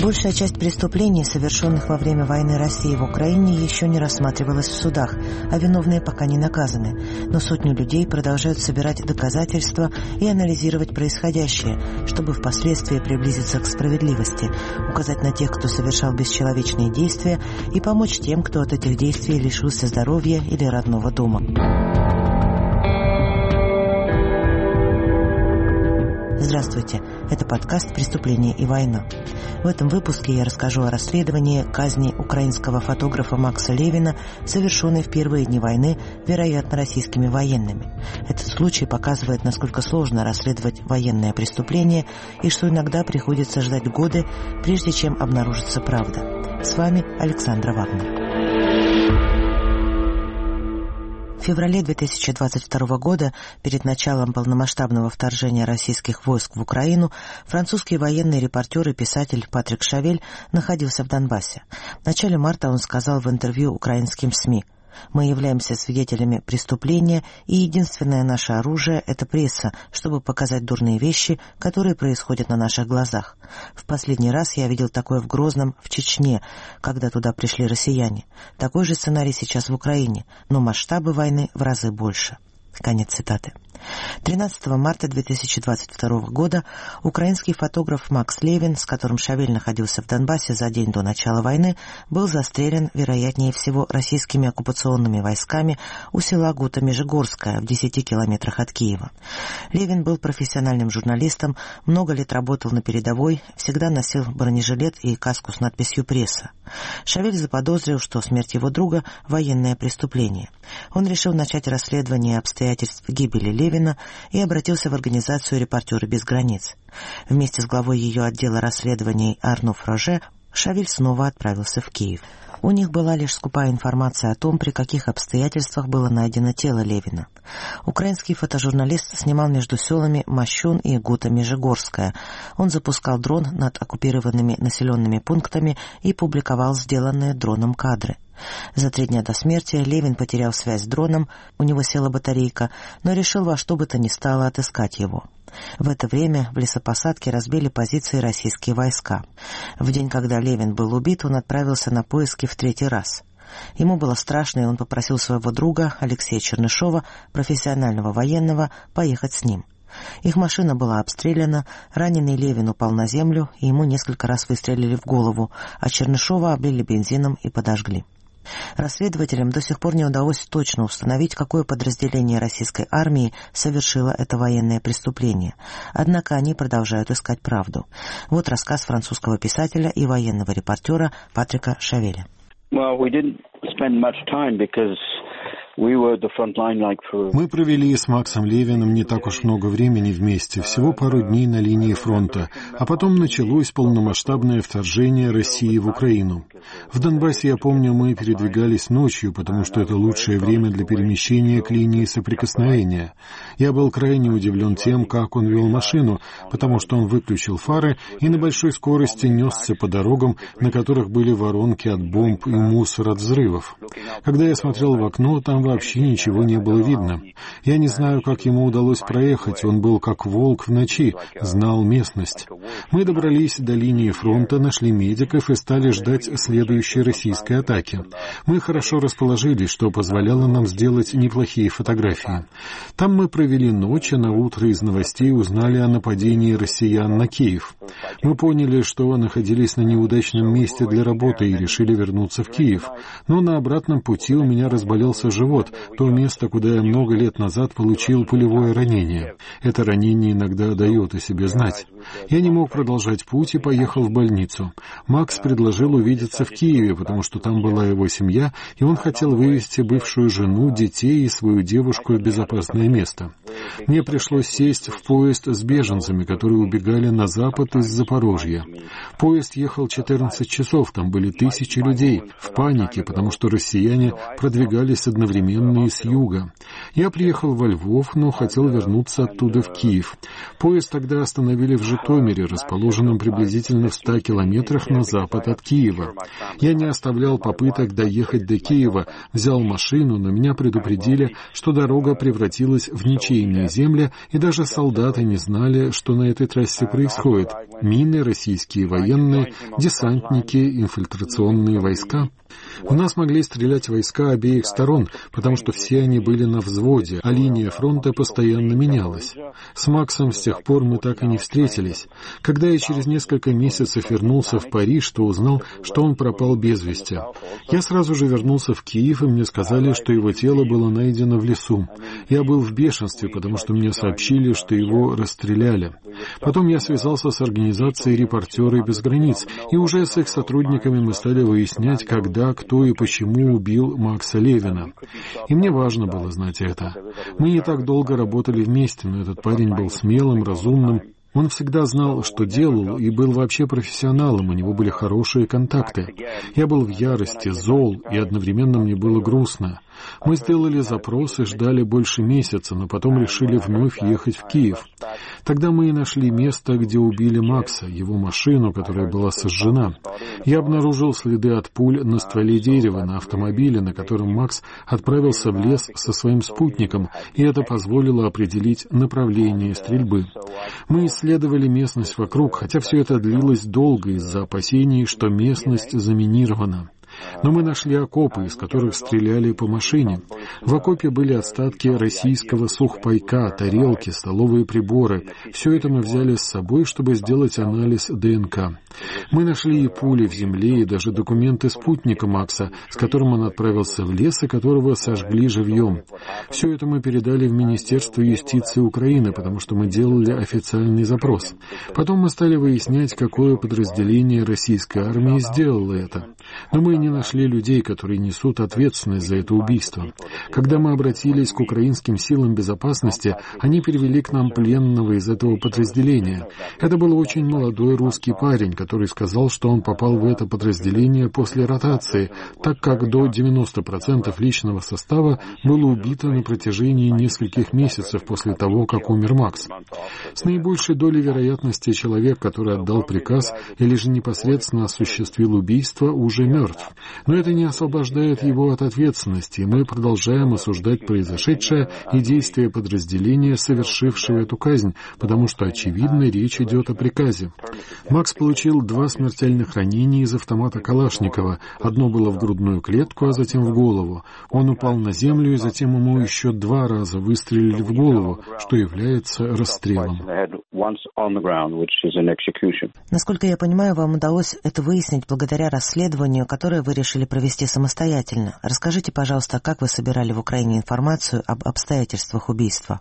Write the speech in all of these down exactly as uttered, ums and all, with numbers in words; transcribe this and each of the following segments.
Большая часть преступлений, совершенных во время войны России в Украине, еще не рассматривалась в судах, а виновные пока не наказаны. Но сотни людей продолжают собирать доказательства и анализировать происходящее, чтобы впоследствии приблизиться к справедливости, указать на тех, кто совершал бесчеловечные действия, и помочь тем, кто от этих действий лишился здоровья или родного дома. Здравствуйте, это подкаст «Преступление и война». В этом выпуске я расскажу о расследовании казни украинского фотографа Макса Левина, совершенной в первые дни войны, вероятно, российскими военными. Этот случай показывает, насколько сложно расследовать военное преступление и что иногда приходится ждать годы, прежде чем обнаружится правда. С вами Александра Вагнер. В феврале две тысячи двадцать второго года, перед началом полномасштабного вторжения российских войск в Украину, французский военный репортер и писатель Патрик Шавель находился в Донбассе. В начале марта он сказал в интервью украинским СМИ: «Мы являемся свидетелями преступления, и единственное наше оружие – это пресса, чтобы показать дурные вещи, которые происходят на наших глазах. В последний раз я видел такое в Грозном, в Чечне, когда туда пришли россияне. Такой же сценарий сейчас в Украине, но масштабы войны в разы больше». Конец цитаты. тринадцатого марта две тысячи двадцать второго года украинский фотограф Макс Левин, с которым Шавель находился в Донбассе за день до начала войны, был застрелен, вероятнее всего, российскими оккупационными войсками у села Гута-Межигорское в десяти километрах от Киева. Левин был профессиональным журналистом, много лет работал на передовой, всегда носил бронежилет и каску с надписью «Пресса». Шавель заподозрил, что смерть его друга – военное преступление. Он решил начать расследование обстоятельств гибели Левина и обратился в организацию «Репортеры без границ». Вместе с главой ее отдела расследований Арно Фроже Шавель снова отправился в Киев. У них была лишь скупая информация о том, при каких обстоятельствах было найдено тело Левина. Украинский фотожурналист снимал между селами Мощун и Гута-Межигорское. Он запускал дрон над оккупированными населенными пунктами и публиковал сделанные дроном кадры. За три дня до смерти Левин потерял связь с дроном, у него села батарейка, но решил во что бы то ни стало отыскать его. В это время в лесопосадке разбили позиции российские войска. В день, когда Левин был убит, он отправился на поиски в третий раз. Ему было страшно, и он попросил своего друга Алексея Чернышова, профессионального военного, поехать с ним. Их машина была обстреляна, раненый Левин упал на землю, и ему несколько раз выстрелили в голову, а Чернышова облили бензином и подожгли. Расследователям до сих пор не удалось точно установить, какое подразделение российской армии совершило это военное преступление. Однако они продолжают искать правду. Вот рассказ французского писателя и военного репортера Патрика Шавеля. Well, we didn't spend much time because Мы провели с Максом Левиным не так уж много времени вместе, всего пару дней на линии фронта, а потом началось полномасштабное вторжение России в Украину. В Донбассе, я помню, мы передвигались ночью, потому что это лучшее время для перемещения к линии соприкосновения. Я был крайне удивлен тем, как он вел машину, потому что он выключил фары и на большой скорости несся по дорогам, на которых были воронки от бомб и мусор от взрывов. Когда я смотрел в окно, там вообще ничего не было видно. Я не знаю, как ему удалось проехать, он был как волк в ночи, знал местность. Мы добрались до линии фронта, нашли медиков и стали ждать следующей российской атаки. Мы хорошо расположились, что позволяло нам сделать неплохие фотографии. Там мы провели ночь, а на утро из новостей узнали о нападении россиян на Киев. Мы поняли, что находились на неудачном месте для работы и решили вернуться в Киев. Но на обратном пути у меня разболелся живот, то место, куда я много лет назад получил пулевое ранение. Это ранение иногда дает о себе знать. Я не мог продолжать путь и поехал в больницу. Макс предложил увидеться в Киеве, потому что там была его семья, и он хотел вывезти бывшую жену, детей и свою девушку в безопасное место. Мне пришлось сесть в поезд с беженцами, которые убегали на запад из Запорожья. Поезд ехал четырнадцать часов, там были тысячи людей в панике, потому что россияне продвигались одновременно и с юга. Я приехал во Львов, но хотел вернуться оттуда в Киев. Поезд тогда остановили в Житомире, расположенном приблизительно в ста километрах на запад от Киева. Я не оставлял попыток доехать до Киева, взял машину, но меня предупредили, что дорога превратилась в ничейный пустынные земли, и даже солдаты не знали, что на этой трассе происходит. Мины, российские военные, десантники, инфильтрационные войска. В нас могли стрелять войска обеих сторон, потому что все они были на взводе, а линия фронта постоянно менялась. С Максом с тех пор мы так и не встретились. Когда я через несколько месяцев вернулся в Париж, то узнал, что он пропал без вести. Я сразу же вернулся в Киев, и мне сказали, что его тело было найдено в лесу. Я был в бешенстве, потому что мне сообщили, что его расстреляли. Потом я связался с организацией «Репортеры без границ», и уже с их сотрудниками мы стали выяснять, когда, кто и почему убил Макса Левина. И мне важно было знать это. Мы не так долго работали вместе, но этот парень был смелым, разумным. Он всегда знал, что делал, и был вообще профессионалом, у него были хорошие контакты. Я был в ярости, зол, и одновременно мне было грустно. Мы сделали запрос и ждали больше месяца, но потом решили вновь ехать в Киев. Тогда мы и нашли место, где убили Макса, его машину, которая была сожжена. Я обнаружил следы от пуль на стволе дерева, на автомобиле, на котором Макс отправился в лес со своим спутником, и это позволило определить направление стрельбы. Мы исследовали местность вокруг, хотя все это длилось долго из-за опасений, что местность заминирована. Но мы нашли окопы, из которых стреляли по машине. В окопе были остатки российского сухпайка, тарелки, столовые приборы. Все это мы взяли с собой, чтобы сделать анализ ДНК. Мы нашли и пули в земле, и даже документы спутника Макса, с которым он отправился в лес, и которого сожгли живьем. Все это мы передали в Министерство юстиции Украины, потому что мы делали официальный запрос. Потом мы стали выяснять, какое подразделение российской армии сделало это. Но мы не нашли людей, которые несут ответственность за это убийство. Когда мы обратились к украинским силам безопасности, они перевели к нам пленного из этого подразделения. Это был очень молодой русский парень, который сказал, что он попал в это подразделение после ротации, так как до девяноста процентов личного состава было убито на протяжении нескольких месяцев после того, как умер Макс. С наибольшей долей вероятности человек, который отдал приказ или же непосредственно осуществил убийство, уже мертв. Но это не освобождает его от ответственности, и мы продолжаем осуждать произошедшее и действия подразделения, совершившего эту казнь, потому что, очевидно, речь идет о приказе. Макс получил два смертельных ранения из автомата Калашникова. Одно было в грудную клетку, а затем в голову. Он упал на землю, и затем ему еще два раза выстрелили в голову, что является расстрелом. Насколько я понимаю, вам удалось это выяснить благодаря расследованию, которое вы решили провести самостоятельно. Расскажите, пожалуйста, как вы собирали в Украине информацию об обстоятельствах убийства?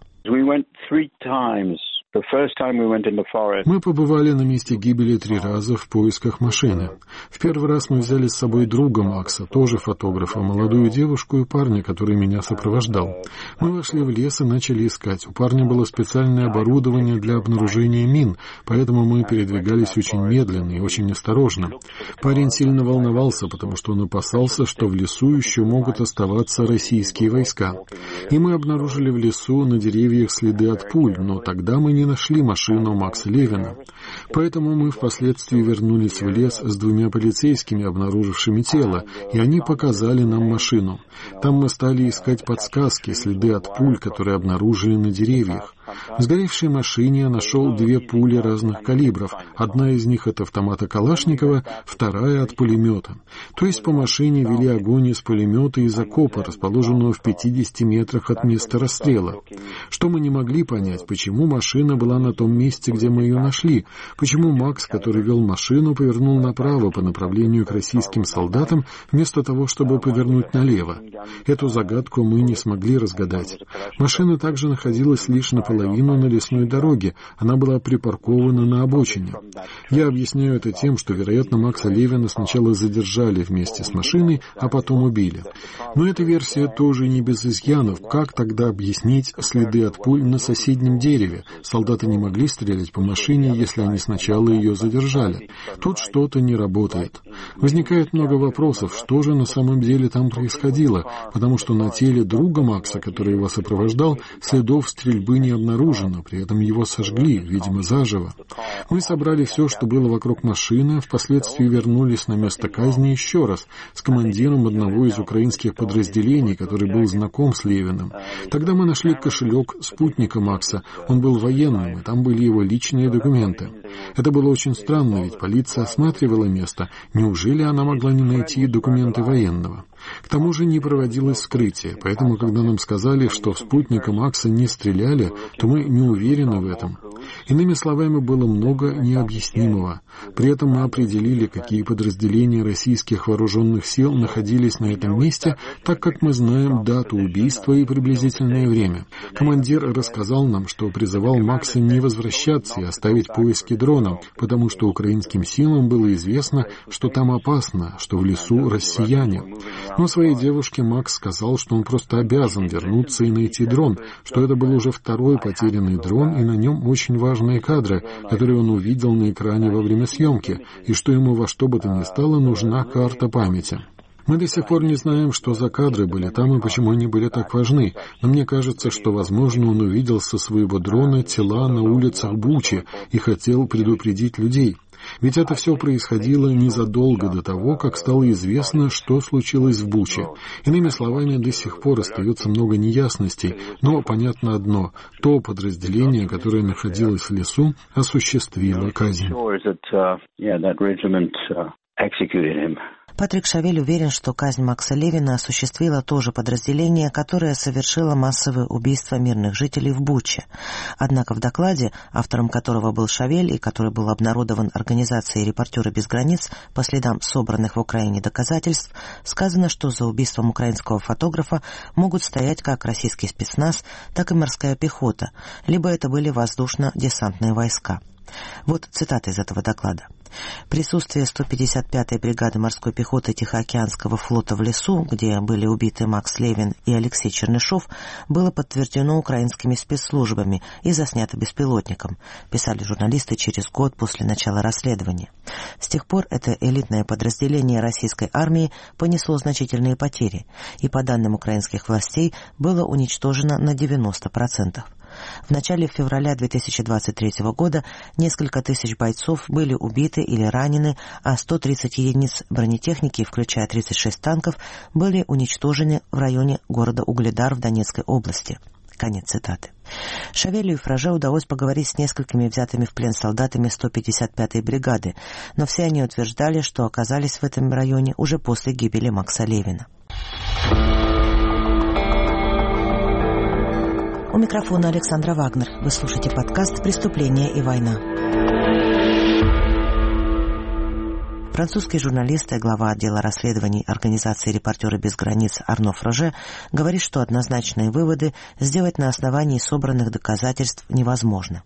Мы побывали на месте гибели три раза в поисках машины. В первый раз мы взяли с собой друга Макса, тоже фотографа, молодую девушку и парня, который меня сопровождал. Мы вошли в лес и начали искать. У парня было специальное оборудование для обнаружения мин, поэтому мы передвигались очень медленно и очень осторожно. Парень сильно волновался, потому что он опасался, что в лесу еще могут оставаться российские войска. И мы обнаружили в лесу на деревьях следы от пуль, но тогда мы не нашли машину Макса Левина. Поэтому мы впоследствии вернулись в лес с двумя полицейскими, обнаружившими тело, и они показали нам машину. Там мы стали искать подсказки, следы от пуль, которые обнаружили на деревьях. В сгоревшей машине я нашел две пули разных калибров. Одна из них от автомата Калашникова, вторая от пулемета. То есть по машине вели огонь из пулемета из окопа, расположенного в пятидесяти метрах от места расстрела. Что мы не могли понять, почему машина была на том месте, где мы ее нашли, почему Макс, который вел машину, повернул направо по направлению к российским солдатам, вместо того, чтобы повернуть налево. Эту загадку мы не смогли разгадать. Машина также находилась лишь наполовину на лесной дороге, она была припаркована на обочине. Я объясняю это тем, что, вероятно, Макса Левина сначала задержали вместе с машиной, а потом убили. Но эта версия тоже не без изъянов. Как тогда объяснить следы от пуль на соседнем дереве? Солдаты не могли стрелять по машине, если они сначала ее задержали. Тут что-то не работает. Возникает много вопросов, что же на самом деле там происходило, потому что на теле друга Макса, который его сопровождал, следов стрельбы не обнаружено, при этом его сожгли, видимо, заживо. Мы собрали все, что было вокруг машины, а впоследствии вернулись на место казни еще раз с командиром одного из украинских подразделений, который был знаком с Левиным. Левиным. Тогда мы нашли кошелек спутника Макса. Он был военным, и там были его личные документы. Это было очень странно, ведь полиция осматривала место. Неужели она могла не найти документы военного? К тому же не проводилось вскрытие, поэтому, когда нам сказали, что в спутника Макса не стреляли, то мы не уверены в этом. Иными словами, было много необъяснимого. При этом мы определили, какие подразделения российских вооруженных сил находились на этом месте, так как мы знаем дату убийства и приблизительное время. Командир рассказал нам, что призывал Макса не возвращаться и оставить поиски дрона, потому что украинским силам было известно, что там опасно, что в лесу россияне. Но своей девушке Макс сказал, что он просто обязан вернуться и найти дрон, что это был уже второй потерянный дрон, и на нем очень важные кадры, которые он увидел на экране во время съемки, и что ему во что бы то ни стало нужна карта памяти. Мы до сих пор не знаем, что за кадры были там и почему они были так важны, но мне кажется, что, возможно, он увидел со своего дрона тела на улицах Бучи и хотел предупредить людей. Ведь это все происходило незадолго до того, как стало известно, что случилось в Буче. Иными словами, до сих пор остается много неясностей, но понятно одно — то подразделение, которое находилось в лесу, осуществило казнь. Патрик Шавель уверен, что казнь Макса Левина осуществило то же подразделение, которое совершило массовые убийства мирных жителей в Буче. Однако в докладе, автором которого был Шавель и который был обнародован организацией «Репортеры без границ» по следам собранных в Украине доказательств, сказано, что за убийством украинского фотографа могут стоять как российский спецназ, так и морская пехота, либо это были воздушно-десантные войска. Вот цитата из этого доклада. Присутствие сто пятьдесят пятой бригады морской пехоты Тихоокеанского флота в лесу, где были убиты Макс Левин и Алексей Чернышов, было подтверждено украинскими спецслужбами и заснято беспилотником, писали журналисты через год после начала расследования. С тех пор это элитное подразделение российской армии понесло значительные потери, и по данным украинских властей было уничтожено на девяносто процентов. В начале февраля две тысячи двадцать третьего года несколько тысяч бойцов были убиты или ранены, а сто тридцать единиц бронетехники, включая тридцать шесть танков, были уничтожены в районе города Угледар в Донецкой области. Конец цитаты. Шавелю и Фраже удалось поговорить с несколькими взятыми в плен солдатами сто пятьдесят пятой бригады, но все они утверждали, что оказались в этом районе уже после гибели Макса Левина. У микрофона Александра Вагнер. Вы слушаете подкаст «Преступление и война». Французский журналист и глава отдела расследований организации «Репортеры без границ» Арно Фраже говорит, что однозначные выводы сделать на основании собранных доказательств невозможно.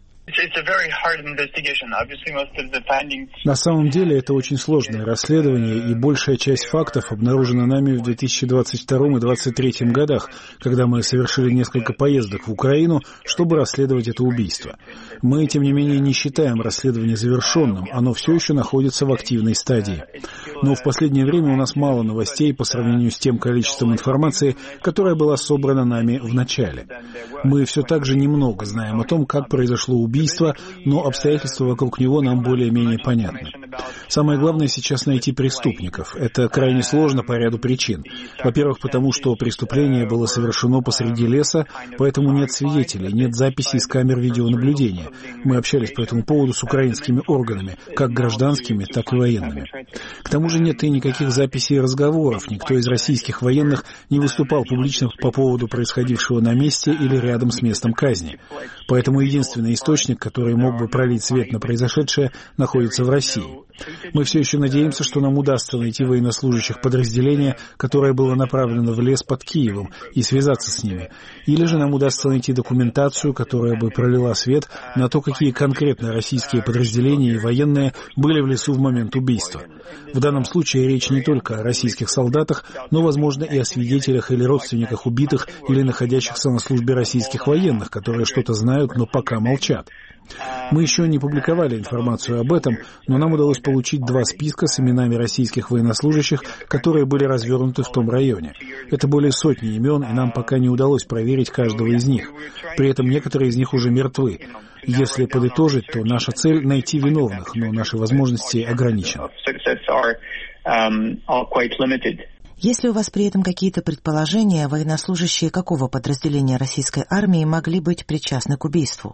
На самом деле это очень сложное расследование, и большая часть фактов обнаружена нами в две тысячи двадцать втором и две тысячи двадцать третьем годах, когда мы совершили несколько поездок в Украину, чтобы расследовать это убийство. Мы, тем не менее, не считаем расследование завершенным, оно все еще находится в активной стадии. Но в последнее время у нас мало новостей по сравнению с тем количеством информации, которая была собрана нами в начале. Мы все так же немного знаем о том, как произошло убийство, но обстоятельства вокруг него нам более-менее понятны. Самое главное сейчас найти преступников. Это крайне сложно по ряду причин. Во-первых, потому что преступление было совершено посреди леса, поэтому нет свидетелей, нет записей с камер видеонаблюдения. Мы общались по этому поводу с украинскими органами, как гражданскими, так и военными. К тому же нет и никаких записей и разговоров. Никто из российских военных не выступал публично по поводу происходившего на месте или рядом с местом казни. Поэтому единственный источник, который мог бы пролить свет на произошедшее, находится в России. Мы все еще надеемся, что нам удастся найти военнослужащих подразделения, которое было направлено в лес под Киевом, и связаться с ними. Или же нам удастся найти документацию, которая бы пролила свет на то, какие конкретно российские подразделения и военные были в лесу в момент убийства. В данном случае речь не только о российских солдатах, но, возможно, и о свидетелях или родственниках убитых или находящихся на службе российских военных, которые что-то знают, но пока молчат. Мы еще не публиковали информацию об этом, но нам удалось получить два списка с именами российских военнослужащих, которые были развернуты в том районе. Это более сотни имен, и нам пока не удалось проверить каждого из них. При этом некоторые из них уже мертвы. Если подытожить, то наша цель — найти виновных, но наши возможности ограничены. Есть ли у вас при этом какие-то предположения, военнослужащие какого подразделения российской армии могли быть причастны к убийству?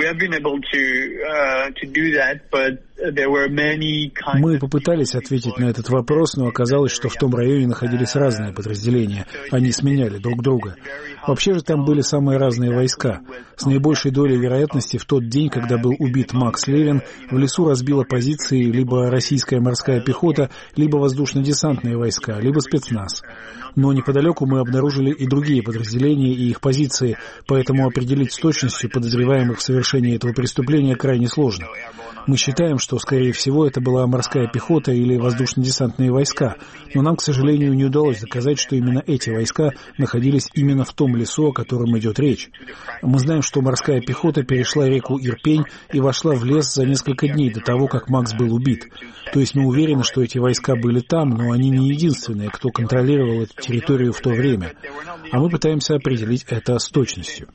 Мы попытались ответить на этот вопрос, но оказалось, что в том районе находились разные подразделения. Они сменяли друг друга. Вообще же там были самые разные войска. С наибольшей долей вероятности в тот день, когда был убит Макс Левин, в лесу разбила позиции либо российская морская пехота, либо воздушно-десантные войска, либо спецназ. Но неподалеку мы обнаружили и другие подразделения и их позиции, поэтому определить с точностью подозреваемых в совершении этого преступления крайне сложно. Мы считаем, что, скорее всего, это была морская пехота или воздушно-десантные войска, но нам, к сожалению, не удалось доказать, что именно эти войска находились именно в том лесу, о котором идет речь. Мы знаем, что морская пехота перешла реку Ирпень и вошла в лес за несколько дней до того, как Макс был убит. То есть мы уверены, что эти войска были там, но они не единственные, кто контролировал эту территорию в то время. А мы пытаемся определить это с точностью.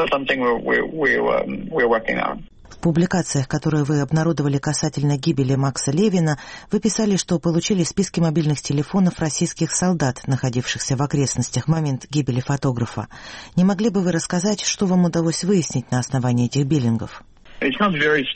В публикациях, которые вы обнародовали касательно гибели Макса Левина, вы писали, что получили списки мобильных телефонов российских солдат, находившихся в окрестностях в момент гибели фотографа. Не могли бы вы рассказать, что вам удалось выяснить на основании этих биллингов? Это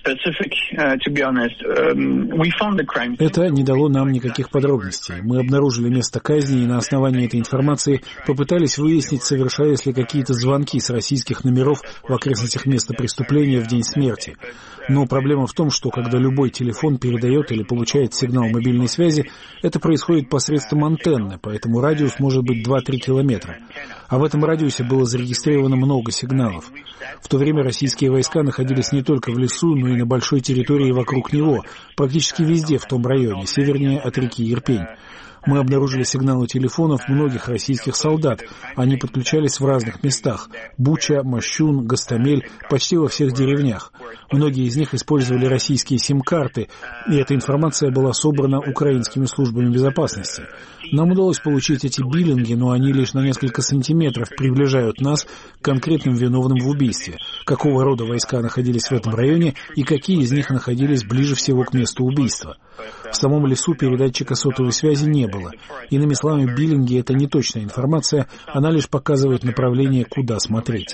не дало нам никаких подробностей. Мы обнаружили место казни и на основании этой информации попытались выяснить, совершались ли какие-то звонки с российских номеров в окрестностях места преступления в день смерти. Но проблема в том, что когда любой телефон передает или получает сигнал мобильной связи, это происходит посредством антенны, поэтому радиус может быть два-три километра. А в этом радиусе было зарегистрировано много сигналов. В то время российские войска находились не только в лесу, но и на большой территории вокруг него, практически везде в том районе, севернее от реки Ирпень. Мы обнаружили сигналы телефонов многих российских солдат. Они подключались в разных местах – Буча, Мощун, Гостомель, почти во всех деревнях. Многие из них использовали российские сим-карты, и эта информация была собрана украинскими службами безопасности. Нам удалось получить эти биллинги, но они лишь на несколько сантиметров приближают нас к конкретным виновным в убийстве, какого рода войска находились в этом районе и какие из них находились ближе всего к месту убийства. В самом лесу передатчика сотовой связи не было. Иными словами, биллинги — это не точная информация, она лишь показывает направление, куда смотреть.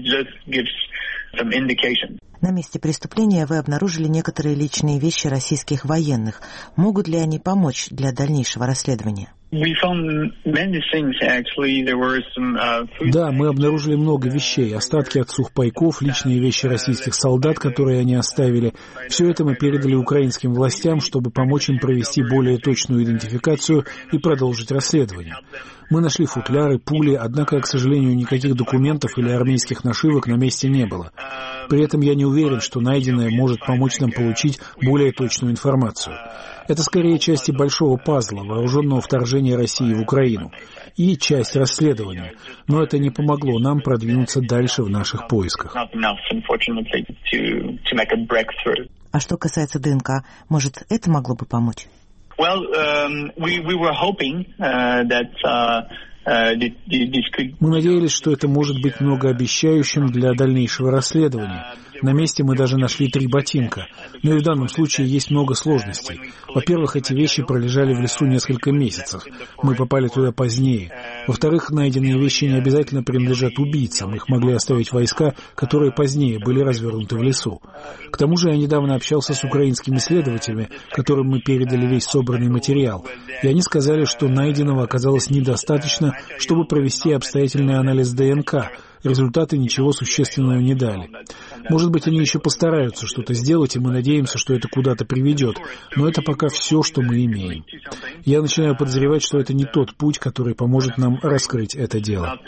На месте преступления вы обнаружили некоторые личные вещи российских военных. Могут ли они помочь для дальнейшего расследования? Да, мы обнаружили много вещей, остатки от сухпайков, личные вещи российских солдат, которые они оставили. Все это мы передали украинским властям, чтобы помочь им провести более точную идентификацию и продолжить расследование. Мы нашли футляры, пули, однако, к сожалению, никаких документов или армейских нашивок на месте не было. При этом я не уверен, что найденное может помочь нам получить более точную информацию. Это скорее части большого пазла, вооруженного вторжения России в Украину, и часть расследования, но это не помогло нам продвинуться дальше в наших поисках. А что касается ДНК, может, это могло бы помочь? Well, um, we, we were hoping uh, that uh, Мы надеялись, что это может быть многообещающим для дальнейшего расследования. На месте мы даже нашли три ботинка. Но и в данном случае есть много сложностей. Во-первых, эти вещи пролежали в лесу несколько месяцев. Мы попали туда позднее. Во-вторых, найденные вещи не обязательно принадлежат убийцам. Их могли оставить войска, которые позднее были развернуты в лесу. К тому же я недавно общался с украинскими следователями, которым мы передали весь собранный материал. И они сказали, что найденного оказалось недостаточно, чтобы провести обстоятельный анализ ДНК. Результаты ничего существенного не дали. Может быть, они еще постараются что-то сделать, и мы надеемся, что это куда-то приведет. Но это пока все, что мы имеем. Я начинаю подозревать, что это не тот путь, который поможет нам раскрыть это дело.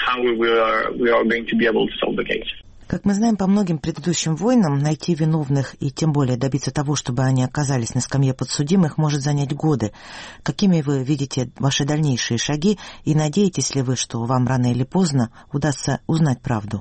Как мы знаем по многим предыдущим войнам, найти виновных и тем более добиться того, чтобы они оказались на скамье подсудимых, может занять годы. Какими вы видите ваши дальнейшие шаги и надеетесь ли вы, что вам рано или поздно удастся узнать правду?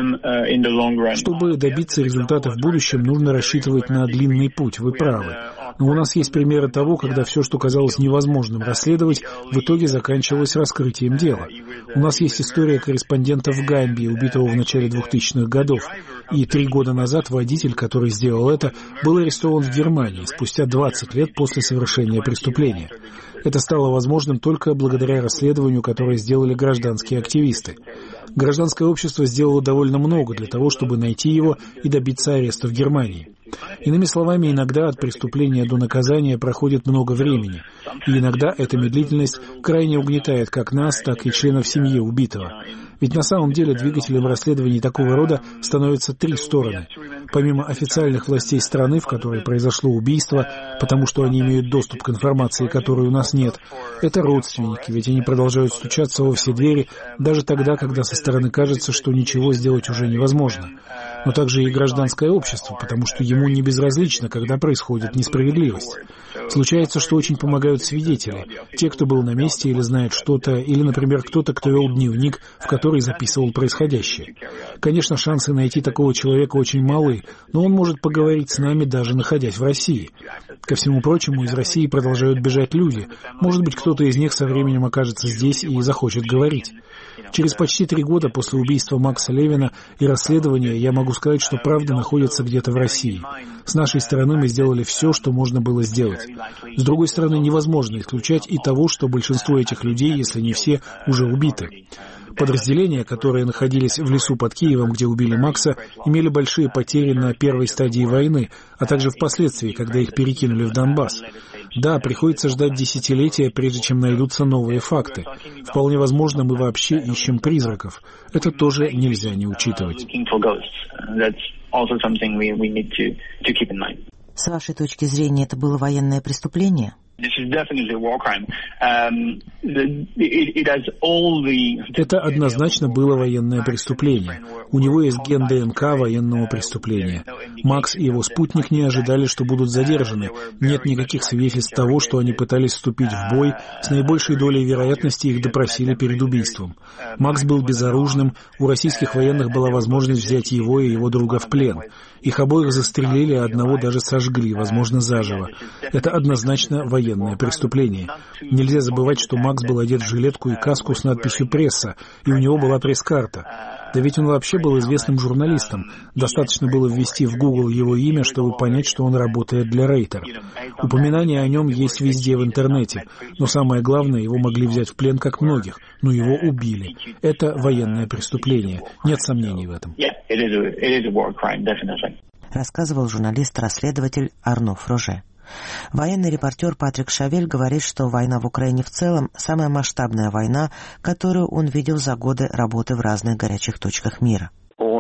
Чтобы добиться результата в будущем, нужно рассчитывать на длинный путь, вы правы. Но у нас есть примеры того, когда все, что казалось невозможным расследовать, в итоге заканчивалось раскрытием дела. У нас есть история корреспондента в Гамбии, убитого в начале двухтысячных годов. И три года назад водитель, который сделал это, был арестован в Германии спустя двадцать лет после совершения преступления. Это стало возможным только благодаря расследованию, которое сделали гражданские активисты. Гражданское общество сделало довольно много для того, чтобы найти его и добиться ареста в Германии. Иными словами, иногда от преступления до наказания проходит много времени, и иногда эта медлительность крайне угнетает как нас, так и членов семьи убитого. Ведь на самом деле двигателем расследований такого рода становятся три стороны. Помимо официальных властей страны, в которой произошло убийство, потому что они имеют доступ к информации, которой у нас нет, это родственники, ведь они продолжают стучаться во все двери, даже тогда, когда со стороны кажется, что ничего сделать уже невозможно. Но также и гражданское общество, потому что ему не безразлично, когда происходит несправедливость. Случается, что очень помогают свидетели, те, кто был на месте или знает что-то, или, например, кто-то, кто вел дневник, в который записывал происходящее. Конечно, шансы найти такого человека очень малы, но он может поговорить с нами, даже находясь в России. Ко всему прочему, из России продолжают бежать люди. Может быть, кто-то из них со временем окажется здесь и захочет говорить. Через почти три года после убийства Макса Левина и расследования я могу сказать, что правда находится где-то в России. С нашей стороны мы сделали все, что можно было сделать. С другой стороны, невозможно исключать и того, что большинство этих людей, если не все, уже убиты. Подразделения, которые находились в лесу под Киевом, где убили Макса, имели большие потери на первой стадии войны, а также впоследствии, когда их перекинули в Донбасс. Да, приходится ждать десятилетия, прежде чем найдутся новые факты. Вполне возможно, мы вообще ищем призраков. Это тоже нельзя не учитывать. С вашей точки зрения, это было военное преступление? Это однозначно было военное преступление. У него есть ген ДНК военного преступления. Макс и его спутник не ожидали, что будут задержаны. Нет никаких свидетельств того, что они пытались вступить в бой. С наибольшей долей вероятности их допросили перед убийством. Макс был безоружным. У российских военных была возможность взять его и его друга в плен. Их обоих застрелили, а одного даже сожгли, возможно, заживо. Это однозначно военное преступление. Нельзя забывать, что Макс был одет в жилетку и каску с надписью «Пресса», и у него была пресс-карта. Да ведь он вообще был известным журналистом. Достаточно было ввести в Google его имя, чтобы понять, что он работает для Рейтер. Упоминания о нем есть везде в интернете. Но самое главное, его могли взять в плен как многих, но его убили. Это военное преступление. Нет сомнений в этом. Рассказывал журналист-расследователь Арно Фроже. Военный репортер Патрик Шавель говорит, что война в Украине в целом – самая масштабная война, которую он видел за годы работы в разных горячих точках мира.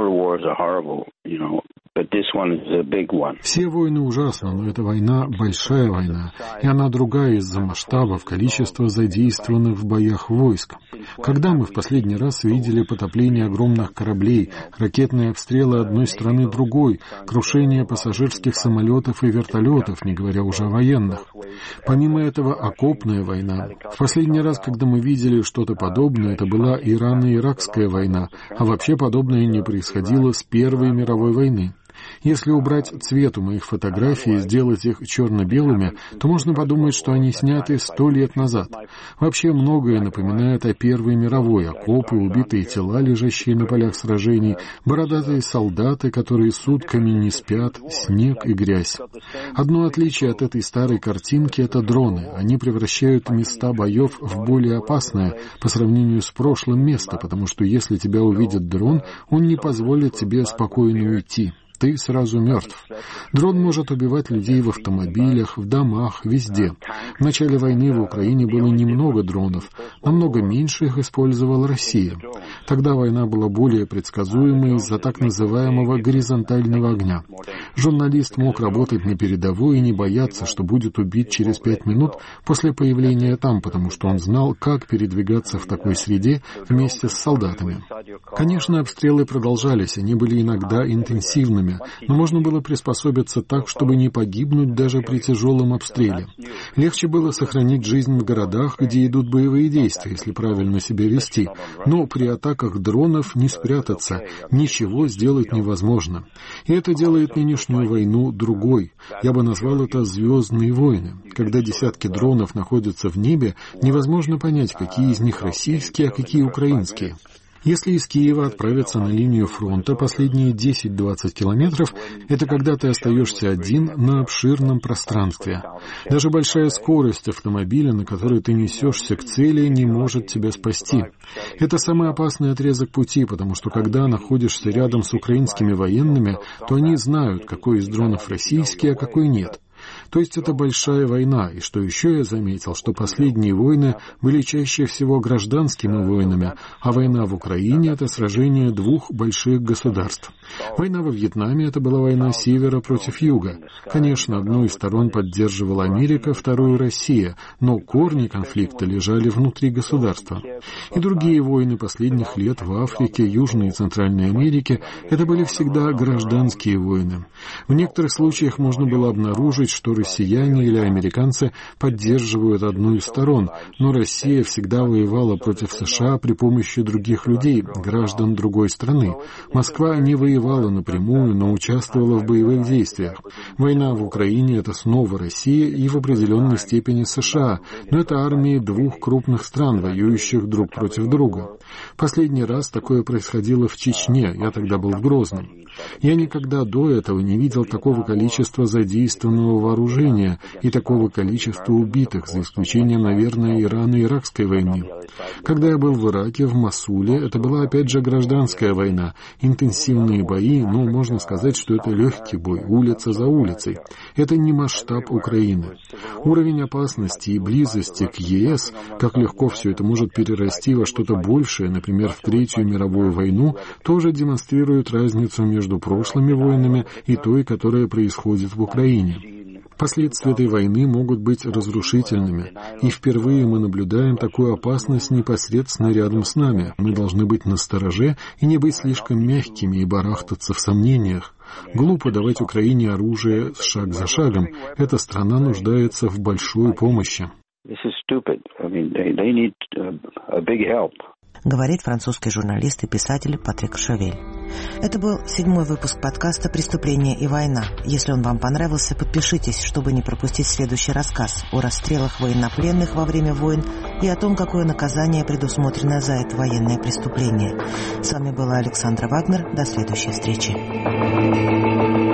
Все войны ужасны, но эта война – большая война, и она другая из-за масштабов, количества задействованных в боях войск. Когда мы в последний раз видели потопление огромных кораблей, ракетные обстрелы одной страны другой, крушение пассажирских самолетов и вертолетов, не говоря уже о военных. Помимо этого, окопная война. В последний раз, когда мы видели что-то подобное, это была Ирано-Иракская война, а вообще подобное не происходило с Первой мировой войны. Если убрать цвет у моих фотографий и сделать их черно-белыми, то можно подумать, что они сняты сто лет назад. Вообще многое напоминает о Первой мировой: окопы, убитые тела, лежащие на полях сражений, бородатые солдаты, которые сутками не спят, снег и грязь. Одно отличие от этой старой картинки — это дроны. Они превращают места боев в более опасное по сравнению с прошлым место, потому что если тебя увидит дрон, он не позволит тебе спокойно уйти. Ты сразу мертв. Дрон может убивать людей в автомобилях, в домах, везде. В начале войны в Украине было немного дронов, намного меньше их использовала Россия. Тогда война была более предсказуемой из-за так называемого горизонтального огня. Журналист мог работать на передовой и не бояться, что будет убит через пять минут после появления там, потому что он знал, как передвигаться в такой среде вместе с солдатами. Конечно, обстрелы продолжались, они были иногда интенсивными. время, но можно было приспособиться так, чтобы не погибнуть даже при тяжелом обстреле. Легче было сохранить жизнь в городах, где идут боевые действия, если правильно себя вести, но при атаках дронов не спрятаться, ничего сделать невозможно. И это делает нынешнюю войну другой. Я бы назвал это «звездные войны». Когда десятки дронов находятся в небе, невозможно понять, какие из них российские, а какие украинские. Если из Киева отправиться на линию фронта, последние десять-двадцать километров — это когда ты остаешься один на обширном пространстве. Даже большая скорость автомобиля, на которой ты несешься к цели, не может тебя спасти. Это самый опасный отрезок пути, потому что когда находишься рядом с украинскими военными, то они знают, какой из дронов российский, а какой нет. То есть это большая война, и что еще я заметил, что последние войны были чаще всего гражданскими войнами, а война в Украине — это сражение двух больших государств. Война во Вьетнаме — это была война севера против юга. Конечно, одну из сторон поддерживала Америка, вторую — Россия, но корни конфликта лежали внутри государства. И другие войны последних лет в Африке, Южной и Центральной Америке — это были всегда гражданские войны. В некоторых случаях можно было обнаружить, что россияне или американцы поддерживают одну из сторон, но Россия всегда воевала против США при помощи других людей, граждан другой страны. Москва не воевала напрямую, но участвовала в боевых действиях. Война в Украине — это снова Россия и в определенной степени США, но это армии двух крупных стран, воюющих друг против друга. Последний раз такое происходило в Чечне, я тогда был в Грозном. Я никогда до этого не видел такого количества задействованного вооружения и такого количества убитых, за исключением, наверное, Ирано-Иракской войны. Когда я был в Ираке, в Мосуле, это была опять же гражданская война, интенсивные бои, но можно сказать, что это легкий бой, улица за улицей. Это не масштаб Украины. Уровень опасности и близости к ЕС, как легко все это может перерасти во что-то большее, например, в Третью мировую войну, тоже демонстрирует разницу между прошлыми войнами и той, которая происходит в Украине. Последствия этой войны могут быть разрушительными, и впервые мы наблюдаем такую опасность непосредственно рядом с нами. Мы должны быть настороже и не быть слишком мягкими и барахтаться в сомнениях. Глупо давать Украине оружие шаг за шагом. Эта страна нуждается в большой помощи. Говорит французский журналист и писатель Патрик Шавель. Это был седьмой выпуск подкаста «Преступление и война». Если он вам понравился, подпишитесь, чтобы не пропустить следующий рассказ о расстрелах военнопленных во время войн и о том, какое наказание предусмотрено за это военное преступление. С вами была Александра Вагнер. До следующей встречи.